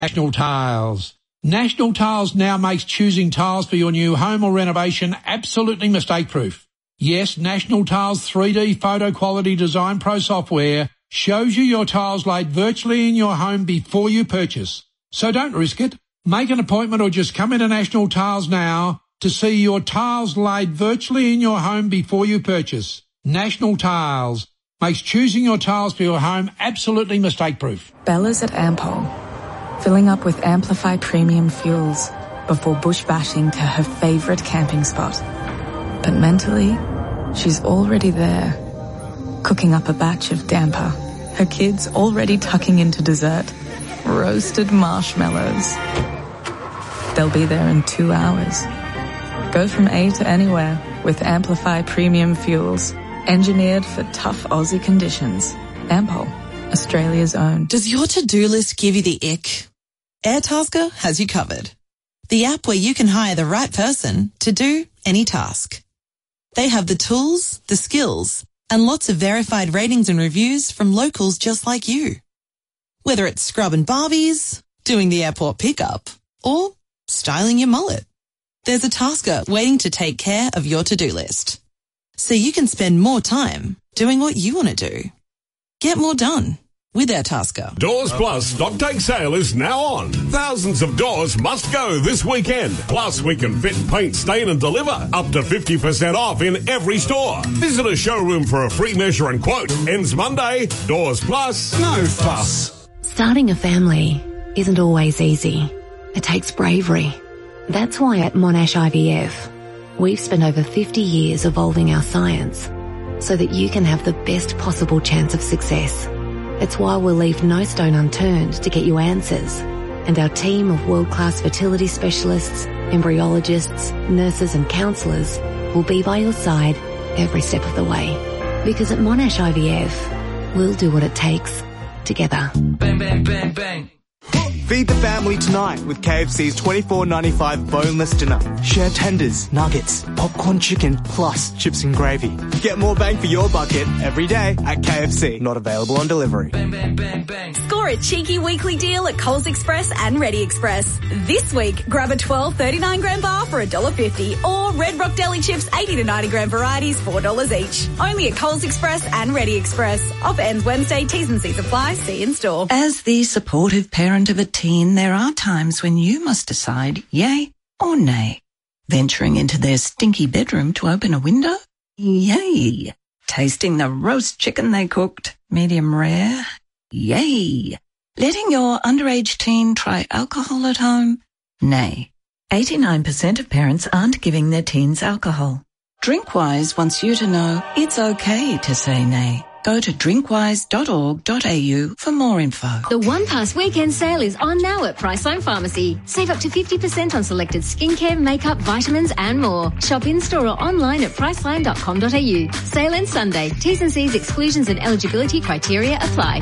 National Tiles. National Tiles now makes choosing tiles for your new home or renovation absolutely mistake-proof. Yes, National Tiles 3D Photo Quality Design Pro software shows you your tiles laid virtually in your home before you purchase. So don't risk it. Make an appointment or just come into National Tiles now to see your tiles laid virtually in your home before you purchase. National Tiles makes choosing your tiles for your home absolutely mistake-proof. Bella's at Ampol, filling up with Amplify Premium Fuels before bush bashing to her favourite camping spot. But mentally, she's already there, cooking up a batch of damper. Her kids already tucking into dessert. Roasted marshmallows. They'll be there in 2 hours. Go from A to anywhere with Amplify Premium Fuels. Engineered for tough Aussie conditions. Ampol, Australia's own. Does your to-do list give you the ick? Airtasker has you covered. The app where you can hire the right person to do any task. They have the tools, the skills, and lots of verified ratings and reviews from locals just like you. Whether it's scrubbing barbies, doing the airport pickup, or styling your mullet, there's a tasker waiting to take care of your to-do list. So you can spend more time doing what you want to do. Get more done with Airtasker. Doors Plus stock take sale is now on. Thousands of doors must go this weekend. Plus, we can fit, paint, stain and deliver up to 50% off in every store. Visit a showroom for a free measure and quote. Ends Monday. Doors Plus. No fuss. Starting a family isn't always easy. It takes bravery. That's why at Monash IVF, we've spent over 50 years evolving our science so that you can have the best possible chance of success. It's why we'll leave no stone unturned to get you answers. And our team of world-class fertility specialists, embryologists, nurses and counsellors will be by your side every step of the way. Because at Monash IVF, we'll do what it takes together. Bang, bang, bang, bang. Feed the family tonight with KFC's $24.95 boneless dinner. Share tenders, nuggets, popcorn chicken, plus chips and gravy. Get more bang for your bucket every day at KFC. Not available on delivery. Bang, bang, bang, bang. Score a cheeky weekly deal at Coles Express and Ready Express. This week, grab a 12 39-gram bar for $1.50 or Red Rock Deli Chips 80 to 90-gram varieties $4 each. Only at Coles Express and Ready Express. Offer ends Wednesday. T's and C's apply. See in store. As the supportive parent of a teen, there are times when you must decide yay or nay. Venturing into their stinky bedroom to open a window? Yay. Tasting the roast chicken they cooked, medium rare? Yay. Letting your underage teen try alcohol at home? Nay. 89% of parents aren't giving their teens alcohol. Drinkwise wants you to know it's okay to say nay. Go to drinkwise.org.au for more info. The One Pass weekend sale is on now at Priceline Pharmacy. Save up to 50% on selected skincare, makeup, vitamins and more. Shop in-store or online at priceline.com.au. Sale ends Sunday. T's and C's, exclusions and eligibility criteria apply.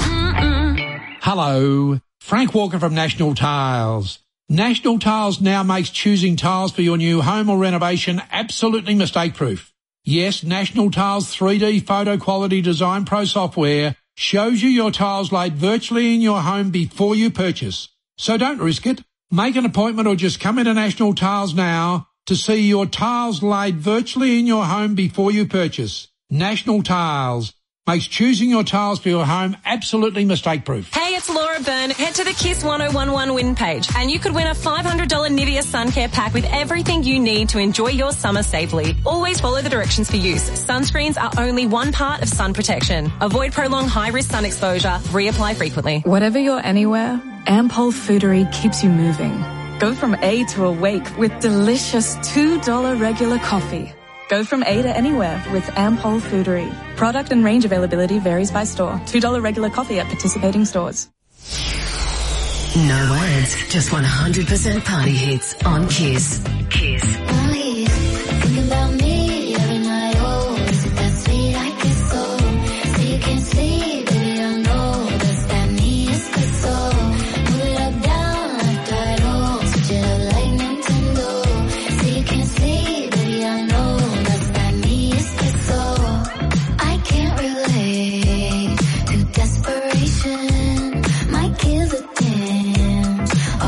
Hello, Frank Walker from National Tiles. National Tiles now makes choosing tiles for your new home or renovation absolutely mistake-proof. Yes, National Tiles 3D Photo Quality Design Pro software shows you your tiles laid virtually in your home before you purchase. So don't risk it. Make an appointment or just come into National Tiles now to see your tiles laid virtually in your home before you purchase. National Tiles makes choosing your tiles for your home absolutely mistake-proof. Hey, it's Laura Byrne. Head to the KISS 1011 win page and you could win a $500 Nivea sun care pack with everything you need to enjoy your summer safely. Always follow the directions for use. Sunscreens are only one part of sun protection. Avoid prolonged high-risk sun exposure. Reapply frequently. Whatever you're anywhere, Ampol Foodery keeps you moving. Go from A to awake with delicious $2 regular coffee. Go from A to anywhere with Ampol Foodery. Product and range availability varies by store. $2 regular coffee at participating stores. No words, just 100% party hits on KISS. KISS. Only think about me every night. Oh, is it that sweet I get so? So you can see, baby, I know that's that me is the soul. Move it up, down, left, right, oh, switch it up like Nintendo. So you can see, baby, I know that's that me is the soul. I can't relate to desperation. Might kill the dance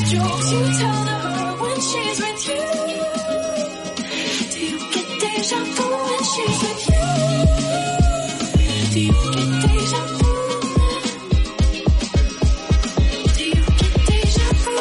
jokes you tell to her when she's with you? Do you get deja vu when she's with you? Do you get deja vu? Do you get deja vu?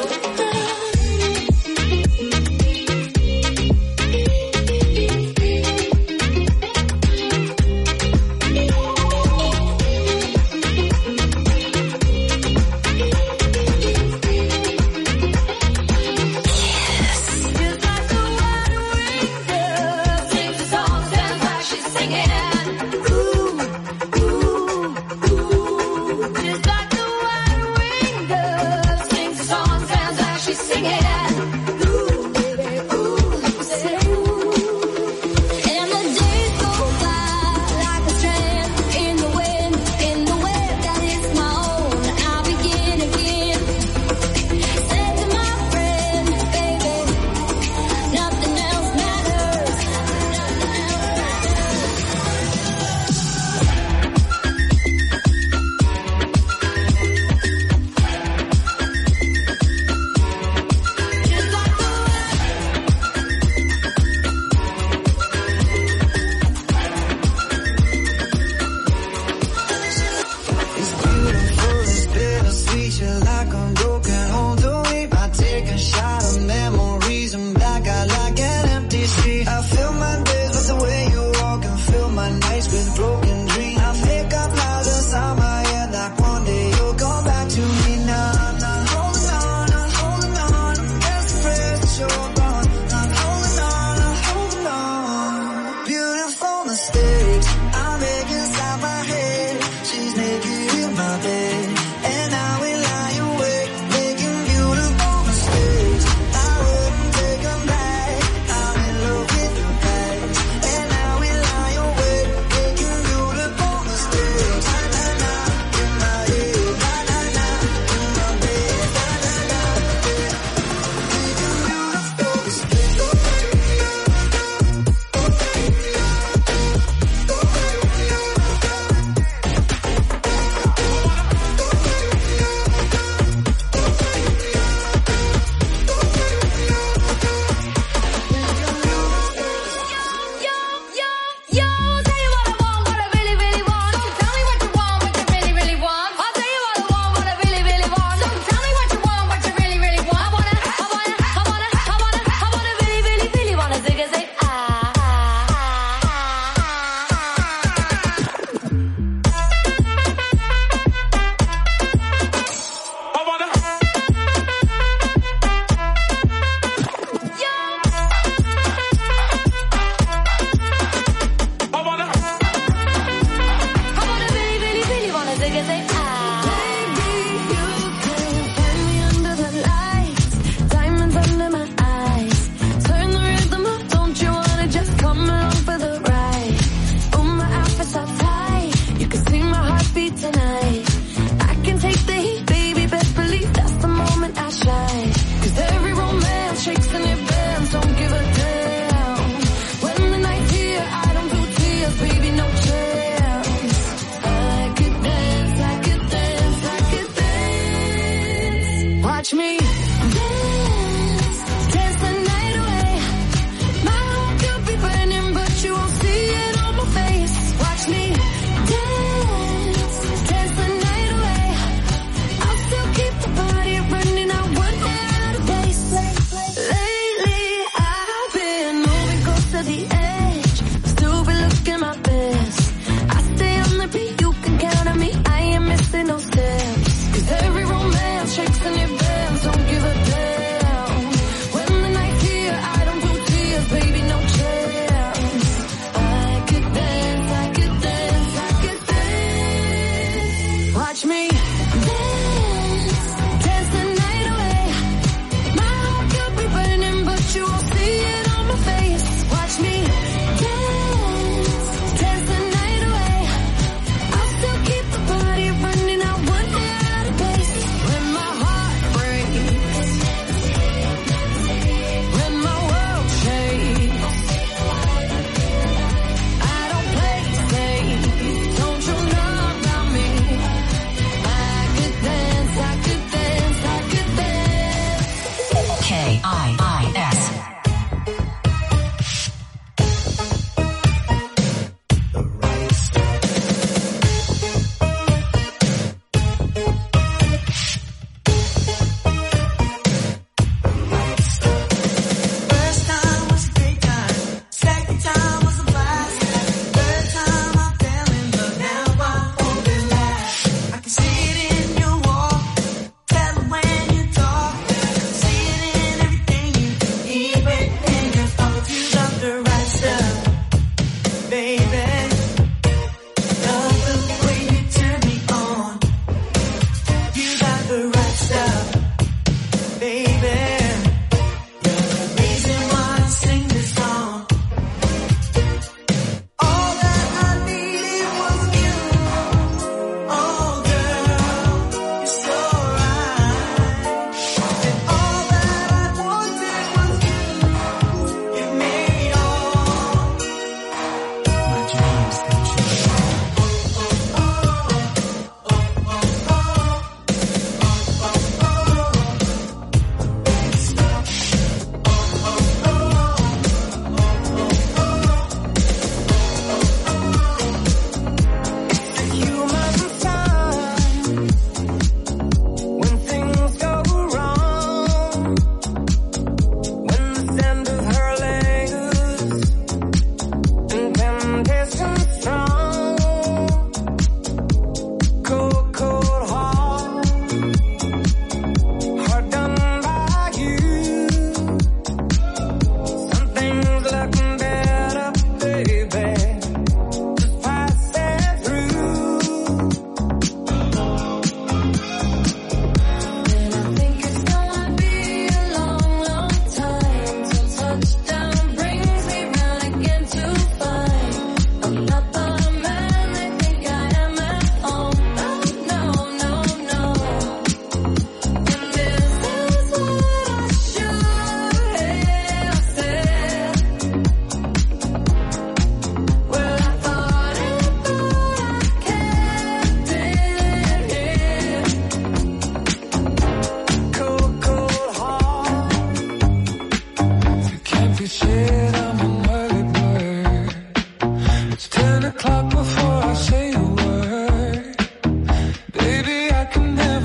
Don't give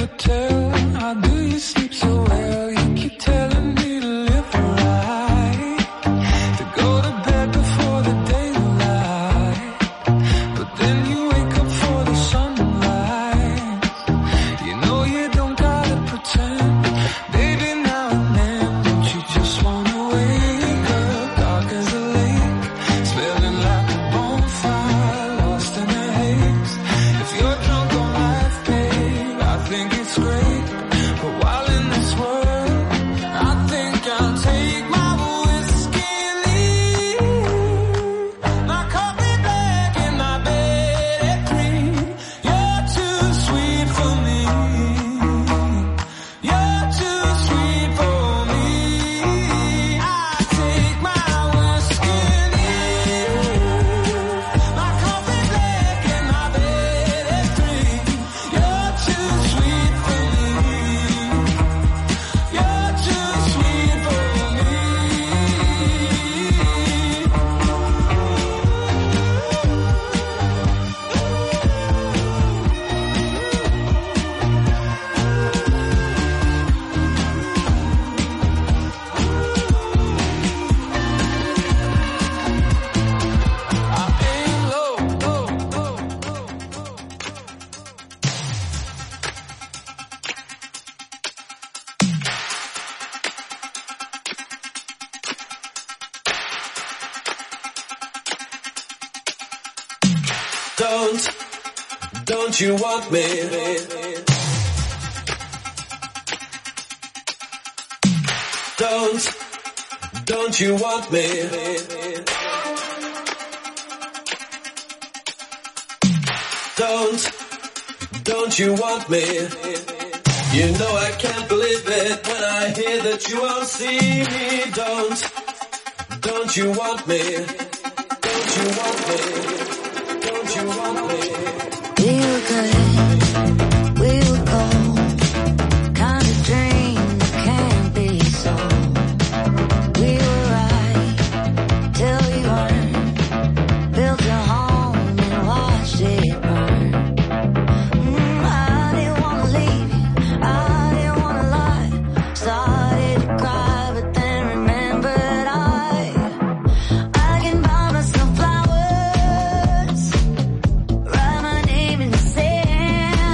never tell. How do you sleep so well? You keep telling me to live right, to go to bed before the daylight, but then you wake up for the sunlight. You know you don't gotta pretend, baby, now and then. Don't you just wanna wake up dark as a lake, smelling like a bonfire, lost in a haze. If you're drunk on life, babe, I think it's great. But while in this world, I think I'll take my whiskey and leave. My coffee black and my bed at 3. You're too sweet for me. You're too sweet for me. I take my whiskey and leave. My coffee black and my bed at 3. You're too sweet for me. You're too sweet for me. I aim low, low, low, low. Don't you want me? Don't you want me? Don't you want me? You know I can't believe it when I hear that you won't see me. Don't you want me? Don't you want me? Don't you want me? We were good, we were gold, kind of dream that can't be sold. We were right till we weren't, built a home and watched it burn. I didn't wanna leave you, I didn't wanna lie. Started to cry, but then remembered I can buy myself flowers, write my name in the sand.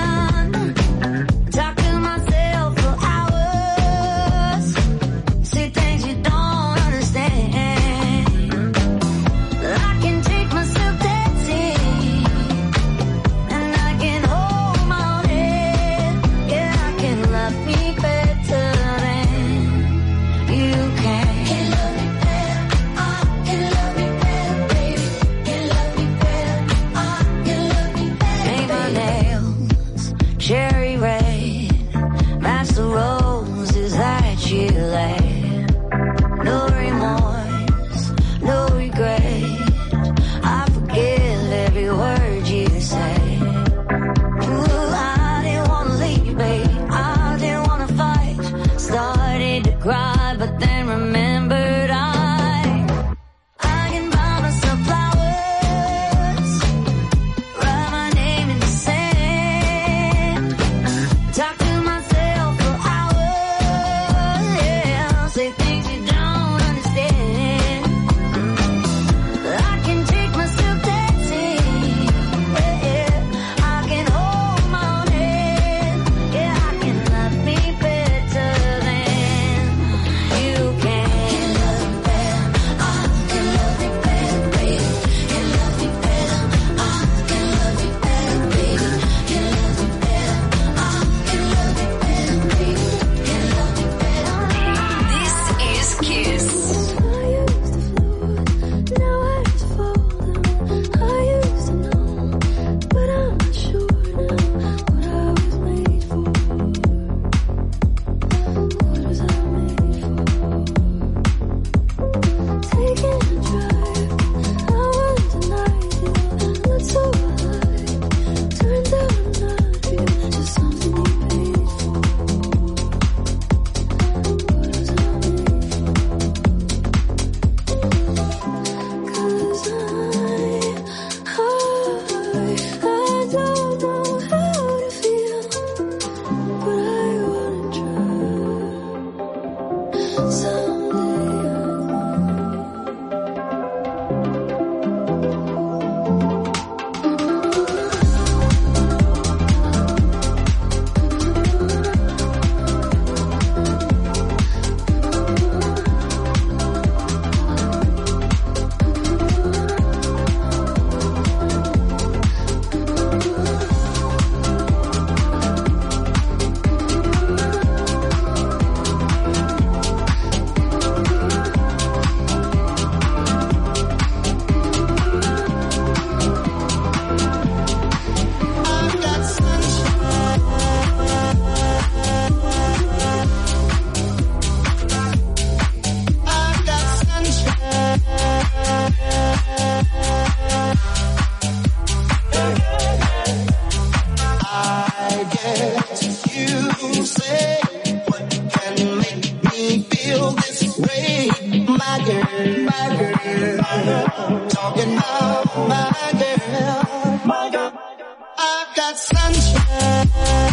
to you. Say, what can make me feel this way? My girl, my girl, my girl. Talking about my girl, my girl. I've got sunshine.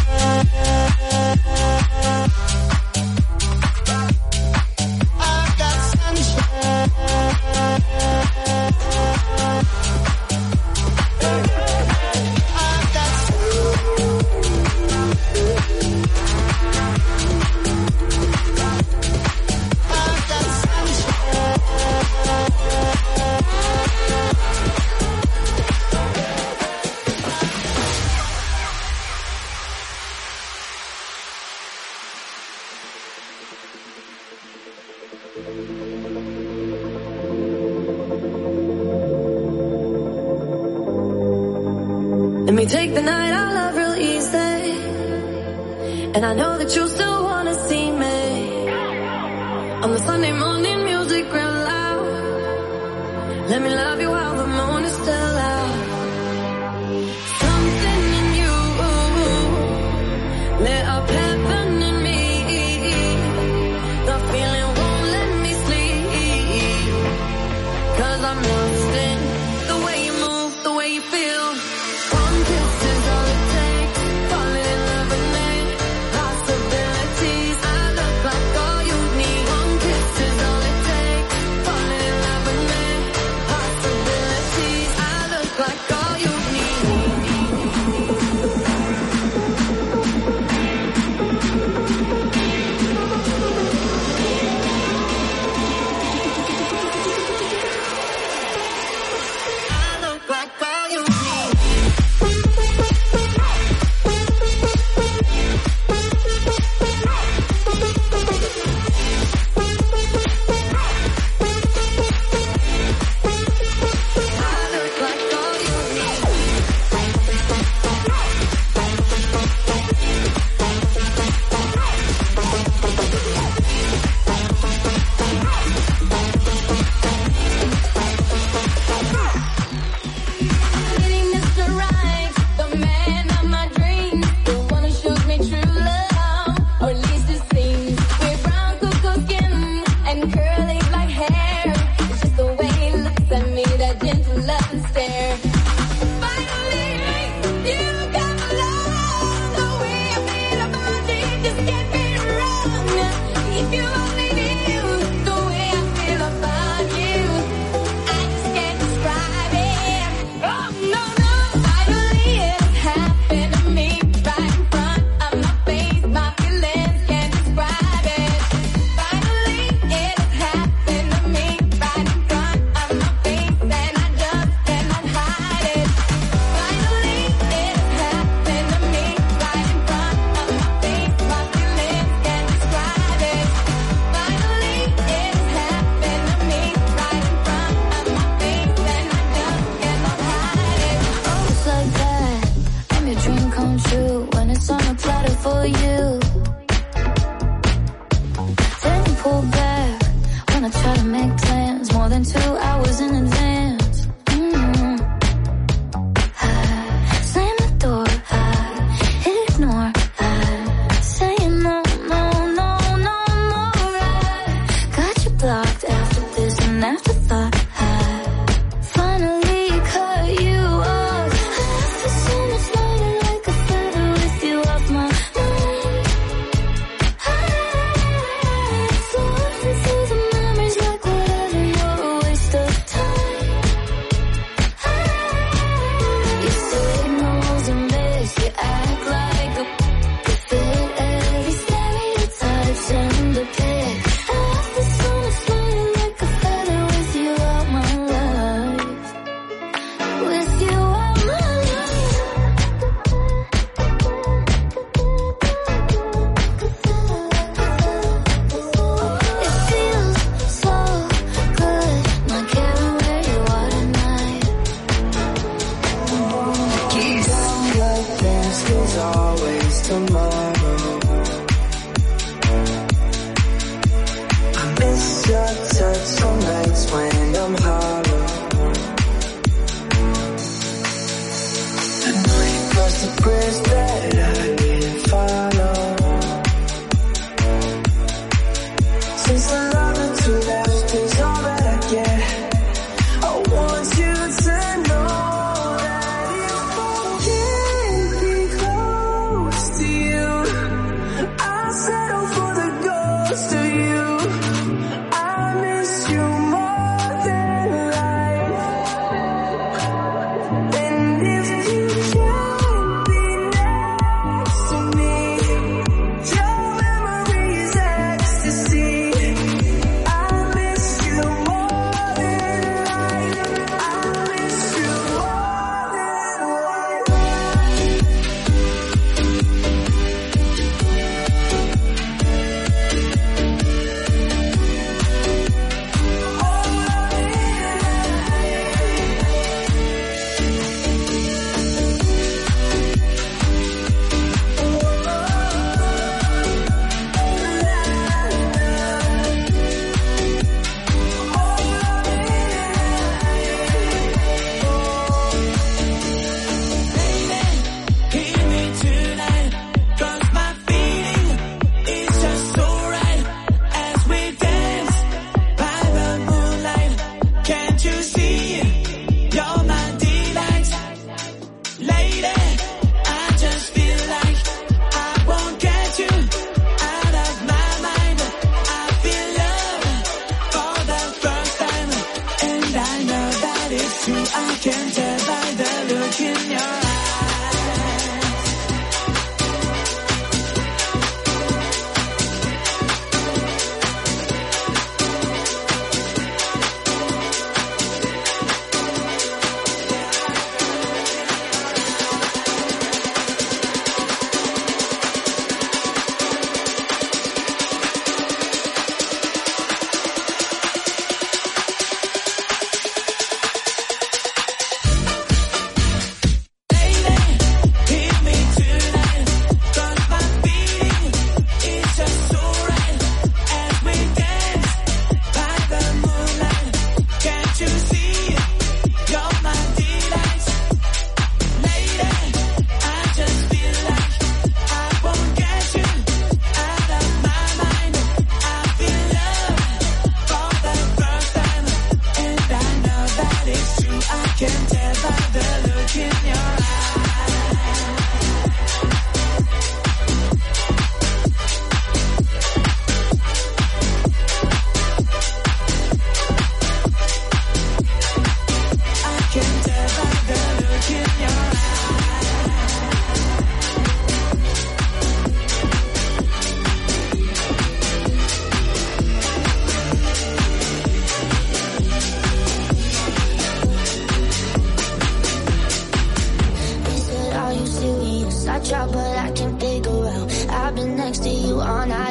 I've got sunshine. Let me take the night I love real easy, and I know that you still wanna see me on the Sunday morning music real loud. Let me love you while the moon is still out. Something in you lit up heaven in me. The feeling won't let me sleep, 'cause I'm lost in the way you move, the way you feel. One kiss is all it takes, falling in love with me. Possibilities, I look like all you need. One kiss is all it takes, falling in love with me. Possibilities, I look like all you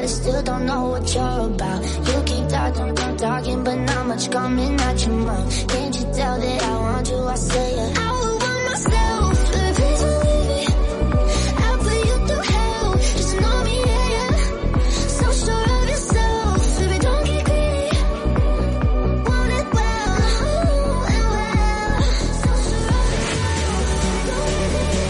I still don't know what you're about. You keep talking, but not much coming out your mouth. Can't you tell that I want you? I say it. I would want myself, but please believe me. I'll put you through hell, just know me, yeah. So sure of yourself, baby, don't get greedy. Want it well, and well. So sure of yourself, don't get greedy.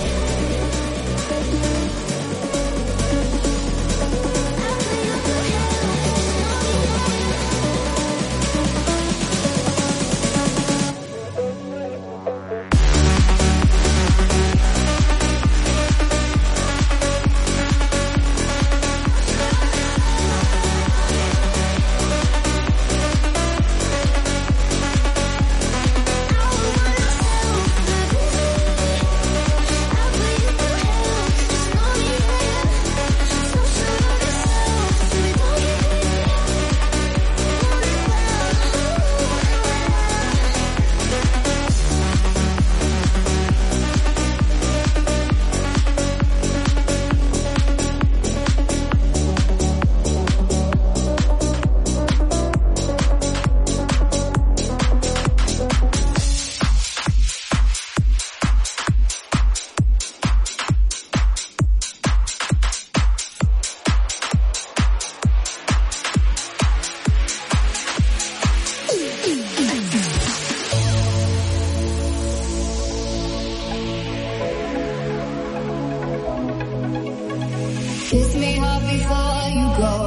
Kiss me hard before you go.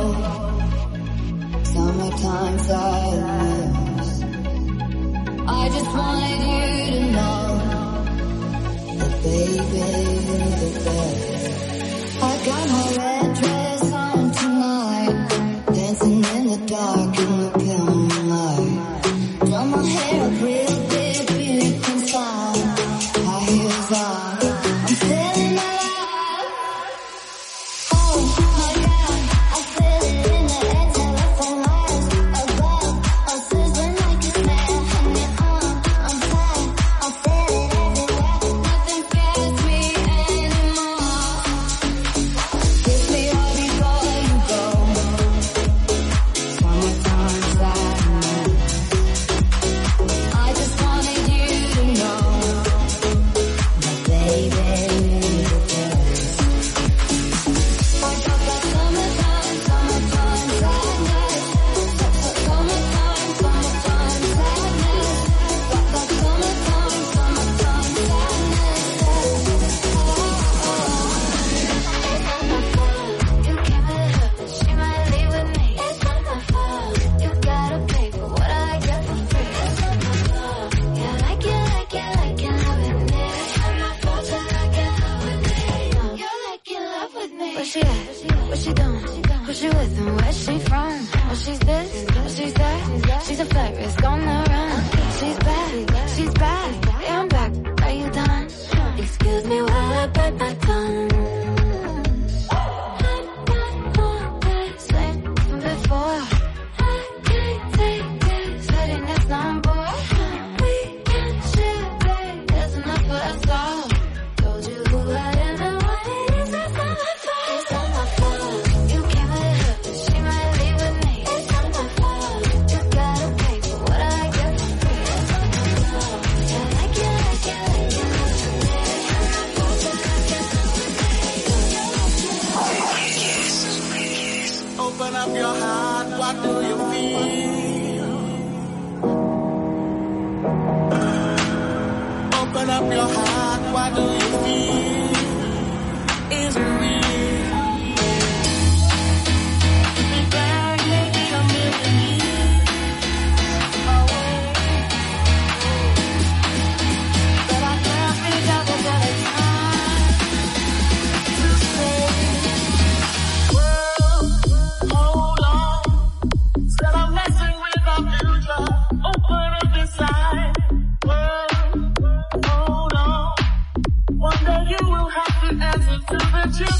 Summertime sadness. I just wanted you to know that baby you're the best. I got my red dress on tonight, dancing in the dark in the pale moonlight. Done my hair up real deep, deep inside. High heels on, I'm feeling alive. One day you will have to answer to the truth.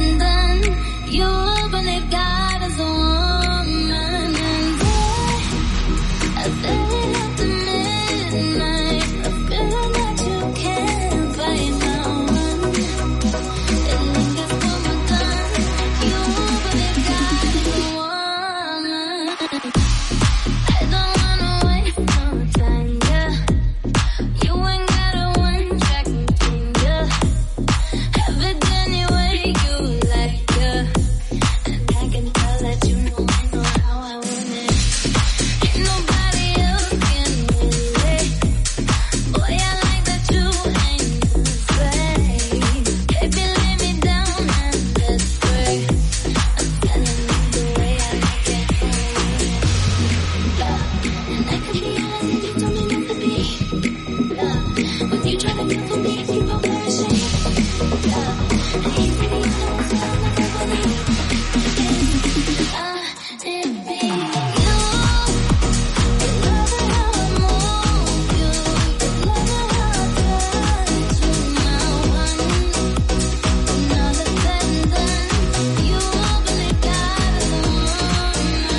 and done, you openly got as a woman. And I stayed up to midnight, a feeling that you can't fight now. It lingers for my gun, you openly got as a woman. I don't wanna waste no time, yeah. You ain't got a one-track mind, yeah. Have it any way you like, yeah. And I can tell that you know how I want it. Ain't nobody else can relate. Boy, I like that you ain't afraid. Baby, lay me down and let's pray. I'm telling you the way I like it. Yeah. And I could be honest if you told me not to be. Yeah. When you try to come for me, keep on perishing. Yeah. And you see the other ones, so I'm not gonna believe. I didn't be you. You love it how I move you. Love it how I touch you. Now now that's said and done, you openly got as a woman.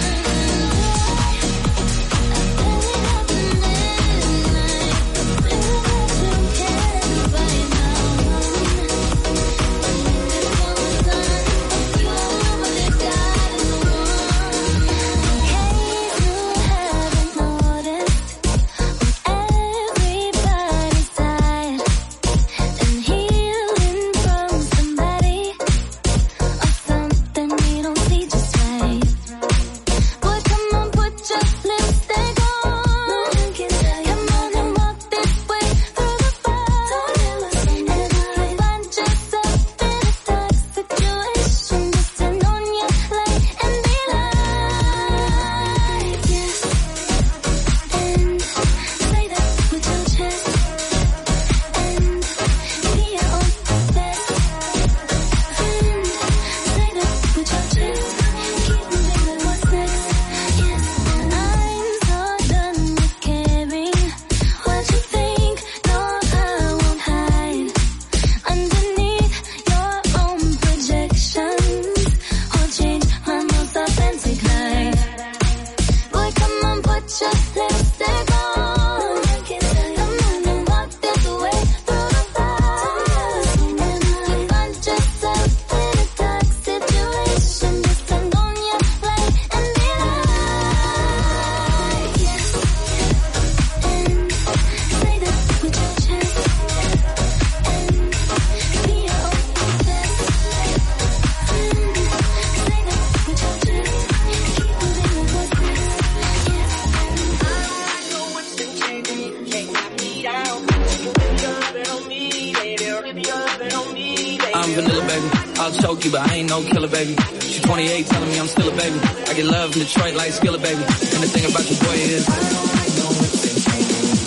I'm vanilla, baby. I'll choke you, but I ain't no killer, baby. She 28, telling me I'm still a baby. I get love in Detroit like Skilla, baby. And the thing about your boy is I don't like no whips and chains.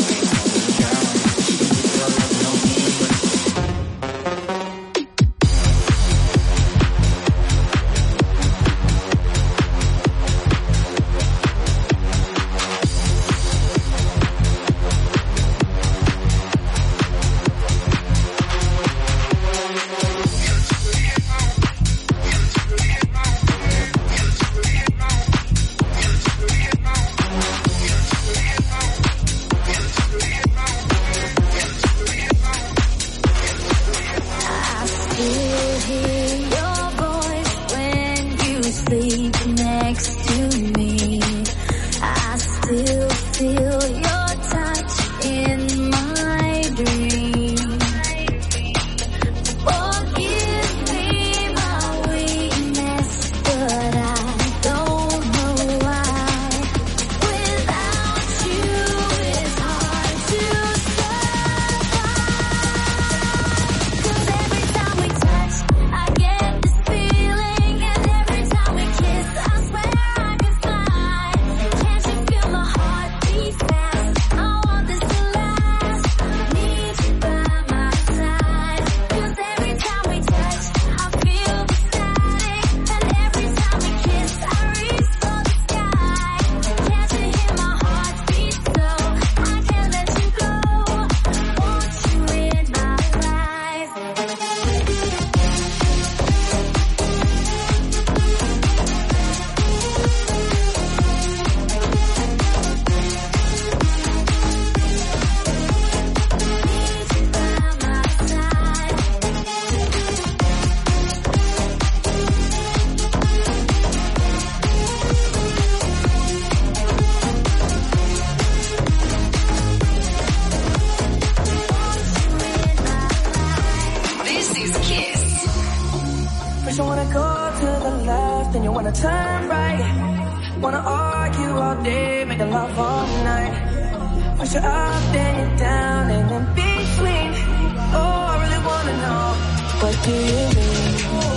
First you wanna go to the left, then you wanna turn right. Wanna argue all day, make love all night. First you're up, then you're down, and in between. Oh, I really wanna know, what do you mean?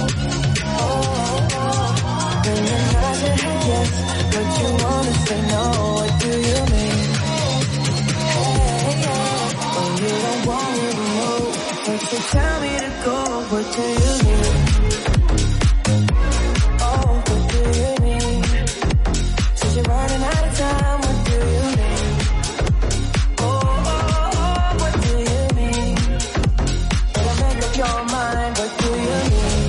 When you nod your head yes, but you wanna say no, what do you mean? Hey, yeah. When you don't want me to move, but you tell me to go, what do you mean? Oh, what do you mean? Since you're running out of time, what do you mean? Oh, what do you mean? Better make up your mind, what do you mean?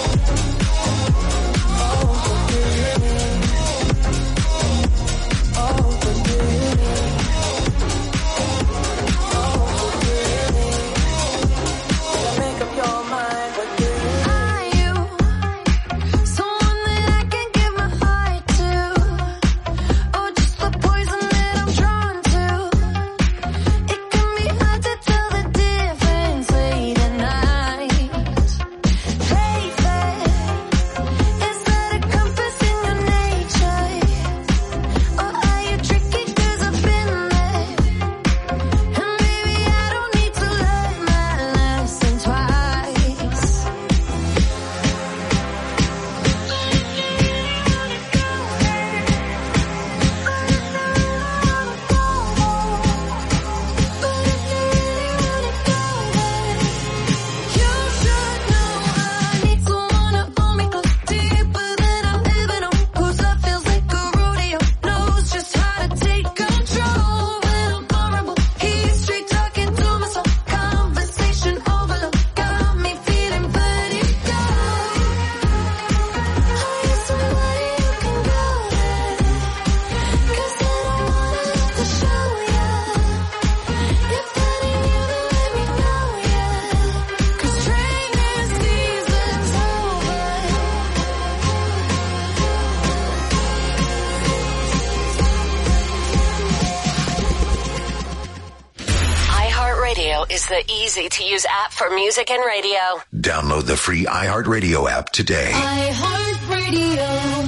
Is the easy-to-use app for music and radio. Download the free iHeartRadio app today. iHeartRadio.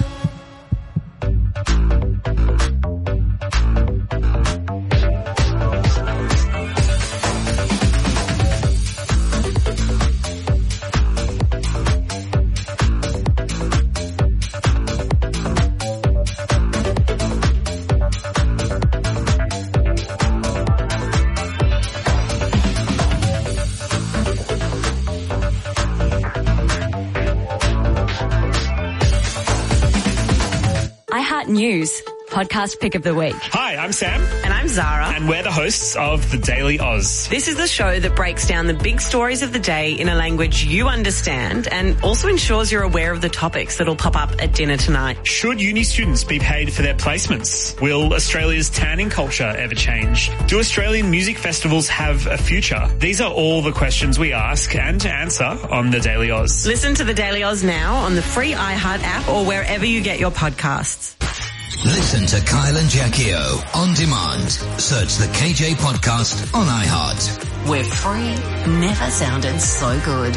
News, podcast pick of the week. Hi, I'm Sam. And I'm Zara. And we're the hosts of The Daily Oz. This is the show that breaks down the big stories of the day in a language you understand and also ensures you're aware of the topics that'll pop up at dinner tonight. Should uni students be paid for their placements? Will Australia's tanning culture ever change? Do Australian music festivals have a future? These are all the questions we ask and answer on The Daily Oz. Listen to The Daily Oz now on the free iHeart app or wherever you get your podcasts. Listen to Kyle and Jackie O on demand. Search the KJ podcast on iHeart. We're free. Never sounded so good.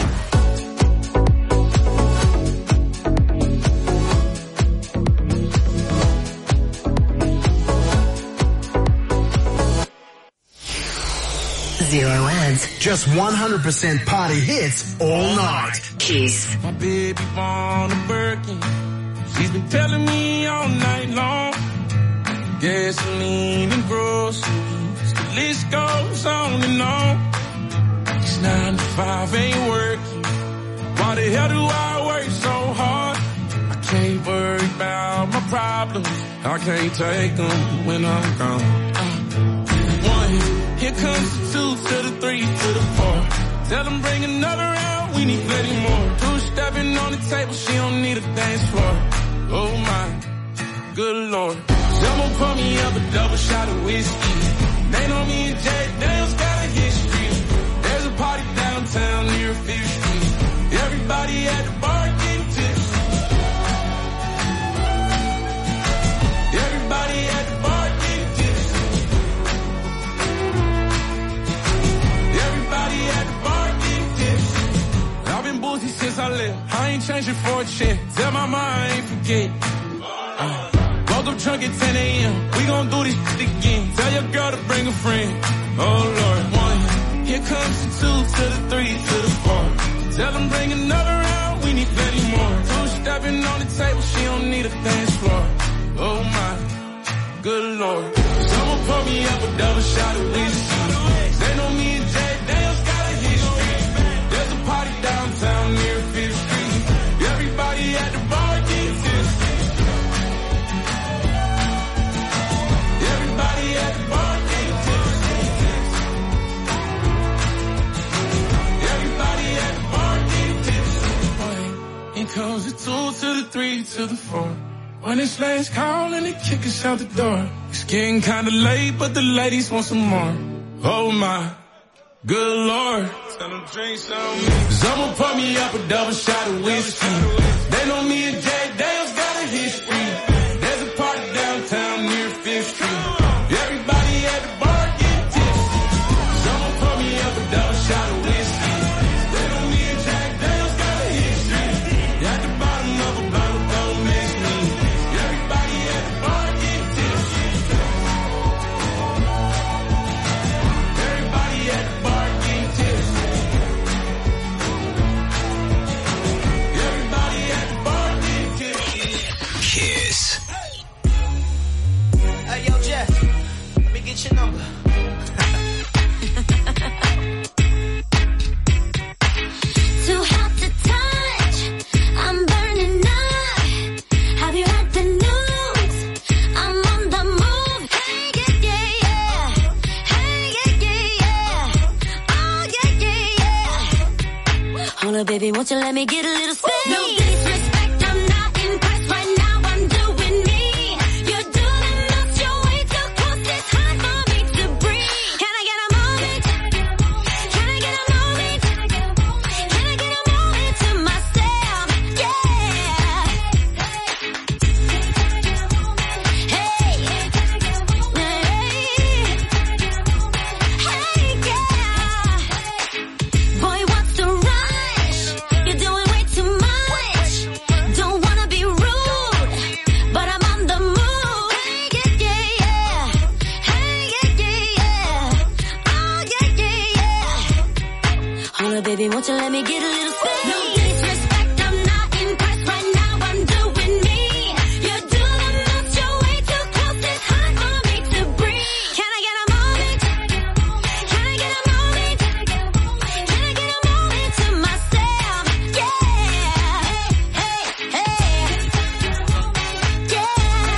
Zero ads. Just 100% party hits all night. Kiss. My baby born a Birkin. She's been telling me all night long. Gasoline and groceries, the list goes on and on. It's 9 to 5, ain't working. Why the hell do I work so hard? I can't worry about my problems. I can't take them when I'm gone. 1, here comes the 2 to the 3 to the 4. Tell them bring another round, we need plenty more. 2 stepping on the table, she don't need a dance floor. Oh my, good Lord. Someone pour me up a double shot of whiskey. They know me and Jay Daniels got a history. There's a party downtown near 5th Street. Everybody at the bar getting tipsy. Everybody at the bar getting tipsy. Everybody at the bar getting tipsy. I've been boozy since I left. I ain't changing for a check. Tell my mom I ain't forget. Woke up drunk at 10 a.m. We gon' do this shit again. Tell your girl to bring a friend. Oh Lord, 1. Here comes the 2 to the 3 to the 4. Tell them bring another round. We need plenty more. 2 stepping on the table. She don't need a dance floor. Oh my, good Lord. Someone pour me up a double shot of whiskey. They know me and Jay Dale's got a history. There's a party downtown near 5th Street. Everybody at the bar getting tipsy. Everybody at the bar getting tipsy. Everybody at the bar getting tipsy. Here comes the 2 to the 3 to the 4. When it's last call and they kick us out the door. It's getting kinda late, but the ladies want some more. Oh my, good Lord. Tell them drink some. Someone pour me up a double shot of whiskey. They know me and Jay Dale's got a history. There's a party downtown near 5th Street. Everybody at the bar getting tipsy. Someone pour me up a double shot of whiskey. They know me and Jay Dale's got a history. At the bottom of a bottle, don't miss me. Everybody at the bar getting tipsy. Everybody at the bar getting tipsy. Everybody at the bar getting tipsy. Kiss. Hey, yo, Jeff, let me get your number. Too hot to touch, I'm burning up. Have you heard the news? I'm on the move. Hey, yeah, yeah, yeah. Hey, yeah, yeah, yeah. Oh, yeah, yeah, yeah. Hold up, baby, won't you let me get a little space? No disrespect, I'm not impressed right now. I'm doing me. You're doing the most, you're way too close. It's hard for me to breathe. Can I get a moment? Can I get a moment? Can I get a moment to myself? Yeah. Hey. Hey, yeah. Boy, what's the rush? You're doing way too much. Don't wanna be rude, but I'm on the move. Hey, yeah, yeah, yeah. Hey, yeah, yeah, yeah. Oh, yeah, yeah, yeah. Hold up, baby, won't you let me get a little space? No disrespect, I'm not impressed right now. I'm doing me. You're doing the most, you're way too close. It's hard for me to breathe. Can I get a moment? Can I get a moment? Can I get a moment to myself? Yeah. Hey, hey. Yeah.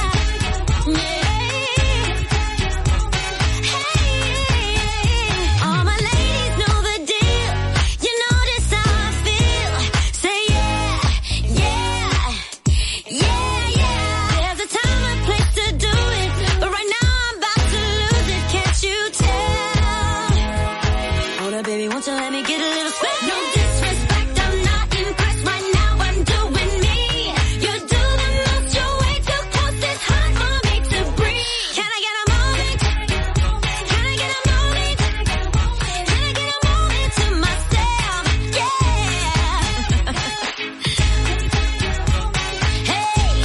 Yeah. All my ladies know the deal. You notice how I feel. Say yeah, yeah, yeah, yeah. There's a time and place to do it, but right now I'm about to lose it. Can't you tell? Hold up, baby, won't you let me get a little space? No disrespect, I'm not impressed right now. I'm doing me. You're doing the most, you're way too close. It's hard for me to breathe. Can I get a moment? Can I get a moment? Can I get a moment to myself? Yeah. Hey.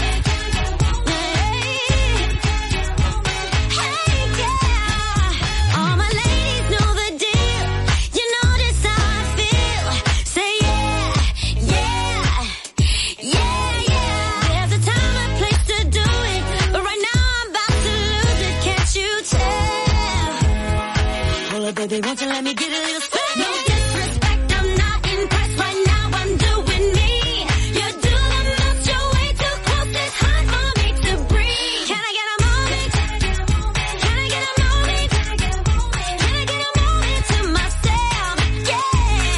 Hey, yeah. All my ladies know the deal. You notice how I feel. Say yeah, yeah, yeah, yeah. There's a time and place to do it, but right now I'm about to lose it. Can't you tell? Hold up, baby, won't you let me get a little space? No disrespect, I'm not impressed right now. I'm doing me. You're doing the most, you're way too close. It's hard for me to breathe. Can I get a moment? Can I get a moment? Can I get a moment to myself? Yeah.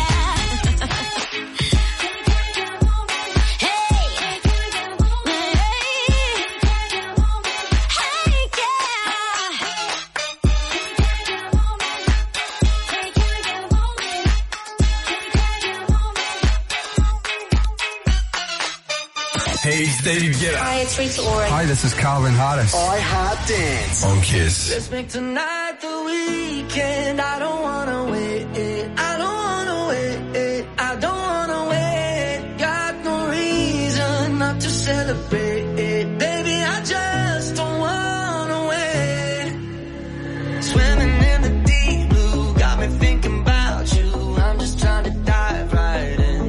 Hey. Hey, Steve, get up. Hi, it's Rita Ora. Hi, this is Calvin Harris. I Heart Dance on Kiss. Let's make tonight the weekend. I don't wanna wait. I don't wanna wait. I don't wanna wait. God. celebrate. Baby, I just don't wanna wait. Swimming in the deep blue, got me thinking about you. I'm just trying to dive right in.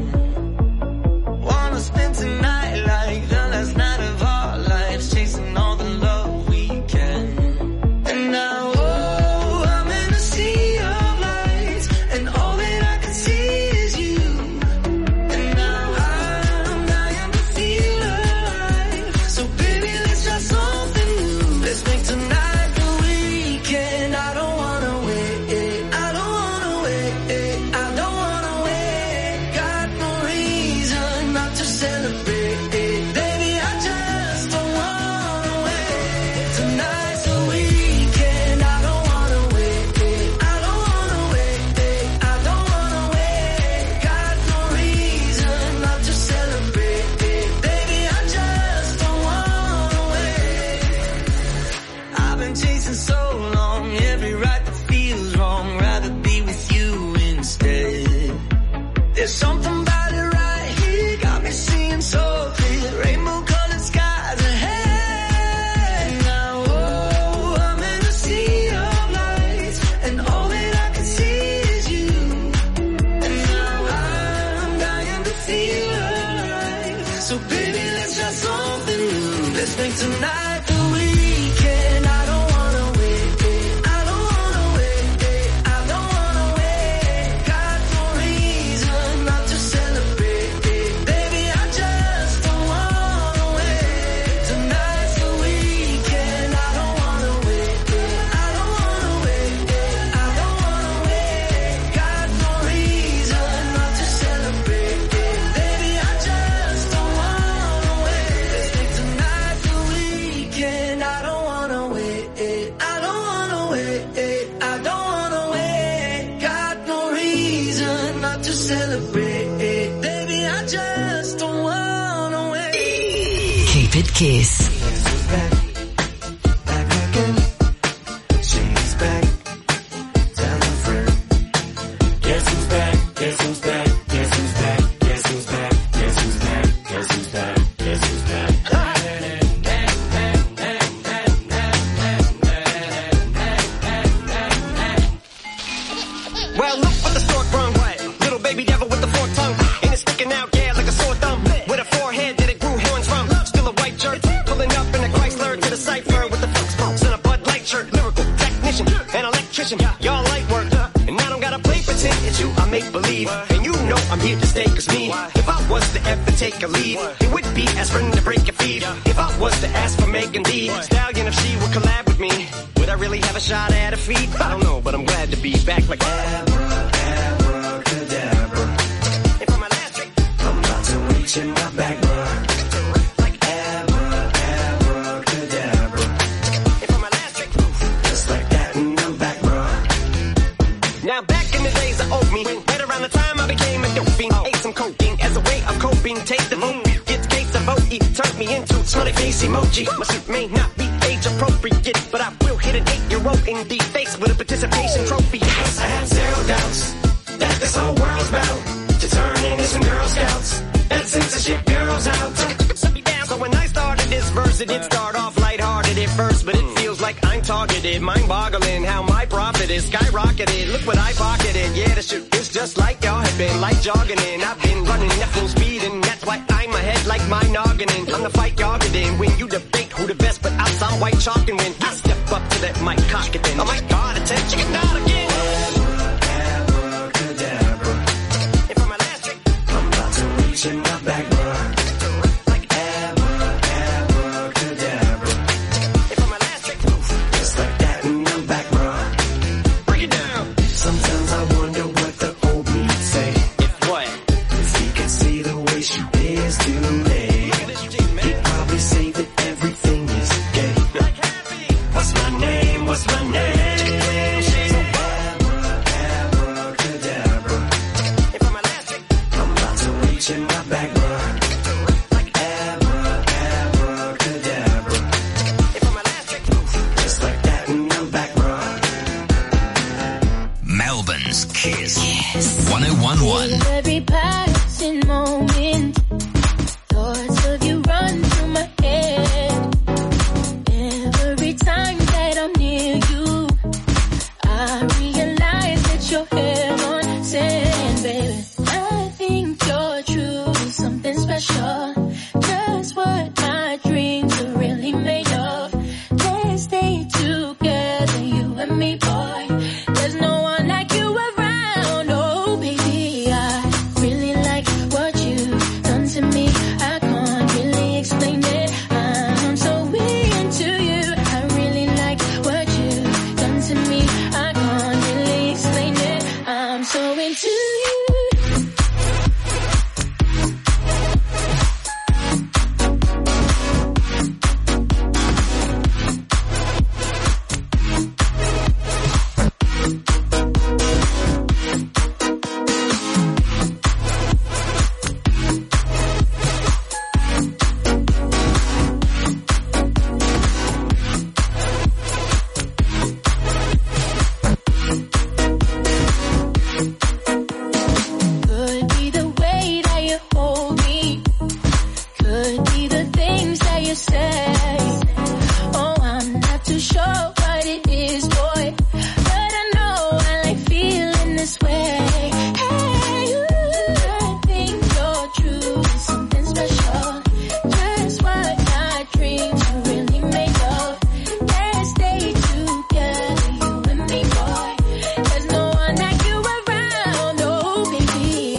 Wanna spend tonight like the last night of our lives, chasing all the love we can. And now, oh, I'm in a sea of lights, and all that I can see is you. And now I'm dying to feel alive. So baby, let's try something new. Let's make tonight the weekend. I don't wanna wait. I don't wanna wait. I don't wanna wait. Got no reason not to celebrate. Baby, I just don't wanna wait. Tonight's the weekend. I don't wanna wait. I don't wanna wait. I don't wanna wait. Got no reason not to celebrate. Baby, I just don't wanna wait. I've been chasing so long, every right that feels wrong. Rather be with you instead. There's something about it right here, got me seeing so clear. Rainbow colored skies ahead. Now, oh, I'm in a sea of lights, and all that I can see is you. And now I'm dying to feel alive. So baby, let's try something new. Let's make tonight the weekend. I don't wanna wait. I don't wanna wait. I don't wanna wait. Got no reason not to celebrate. Baby, I just don't wanna wait. Tonight's the weekend. I don't wanna wait. I don't wanna wait. I don't wanna wait. Got no reason not to celebrate. Baby, I just don't wanna wait. Let's make tonight the weekend. I don't wanna wait. I don't wanna wait. I don't wanna wait. Got no reason not to celebrate. Baby, I just don't wanna wait. Keep it Kiss. She's back. Tell her friend. Guess who's back? Guess who's back? Guess who's back? Guess who's back? Guess who's back? Guess who's back? Guess who's back? Well, look what the stork brung. Little baby devil with the forked tongue. And it's sticking out, yeah, like a sore thumb. With a forehead that it grew horns from. Still a white shirt. Pulling up in a Chrysler to the cipher with the folks and a Bud Light shirt. Lyrical technician, an electrician. Y'all light work. And I don't gotta play pretend. It's you, I make believe. And you know I'm here to stay, cause me. If I was to ever take a lead, it would be aspirin to break your feet. If I was to ask for Megan D Stallion, if she would collab with me, would I really have a shot at her feet? I don't know, but I'm glad to be back like Abracadabra. And for my last trick, I'm about to reach in my back, bruh. Like abracadabra. and for my last trick, Just like that, and I'm back, bruh. now back in the days of oatmeal, right around the time I became a dope fiend, ate some cocaine as a way of coping, taste of oatmeal, get case of OE, turned me into smiley face emoji. My suit may not be age appropriate, but I will hit an 8-year-old in the face with a participation trophy. I have zero doubts that this whole world's about to turn into some Girl Scouts and censorship girls out. Shut me down. So when I started this verse, it did start off lighthearted at first, but it feels like I'm targeted. Mind-boggling how my profit is skyrocketed. Look what I pocketed. Yeah, the shit is just like y'all have been, like jogging in. I've been running at full speed, and that's why I'm ahead like my noggin in. I'm the fight y'all get in. When you debate who the best, but I sound white chalk, and when I step up to that mic, cock it then. Oh my God, attention, chicken out again. Abracadabra. And for my last trick, I'm about to reach in my back, bruh. Like abracadabra. and for my last trick, Just like that, and I'm back, bruh. break it down. Sometimes I wonder what the old me would say. If what? If he could see the way she is today, he'd probably say that everything is gay. What's my name? What's my name? for.